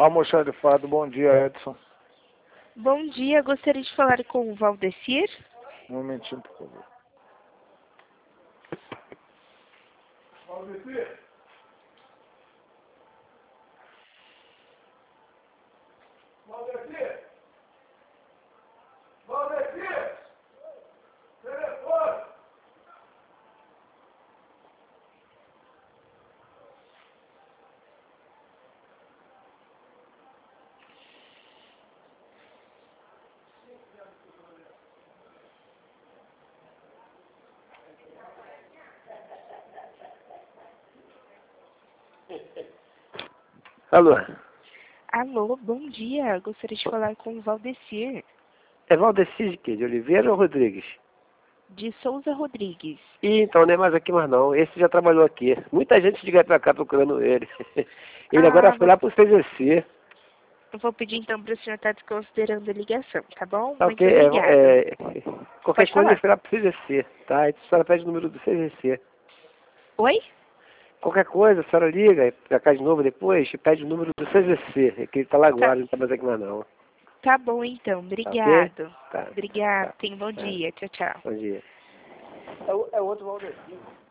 Almoxarifado, bom dia, Edson. Bom dia, gostaria de falar com o Valdecir. Um momentinho, por favor. Valdecir? Valdecir? Valdecir? Telefone! Alô? Alô, bom dia, gostaria de falar com o Valdecir. É Valdecir de quê? De Oliveira ou Rodrigues? De Souza Rodrigues. Ih, então não é mais aqui mais não. Esse já trabalhou aqui. Muita gente liga pra cá procurando ele. Ele agora foi lá pro CVC. Eu vou pedir então para o senhor estar desconsiderando a ligação, tá bom? Tá Muito ok? obrigada. Qualquer Pode coisa ele falar. foi lá pro CVC, tá? A senhora pede o número do CVC. Oi? Qualquer coisa, a senhora liga pra cá de novo depois e pede o número do CVC. É que ele tá lá agora, não tá mais aqui mais não. Tá bom então, Tá ok? obrigado. Tá. Obrigado, Tá. tenha um bom Tá. dia, tchau, tchau. Bom dia. É outro Valdecir.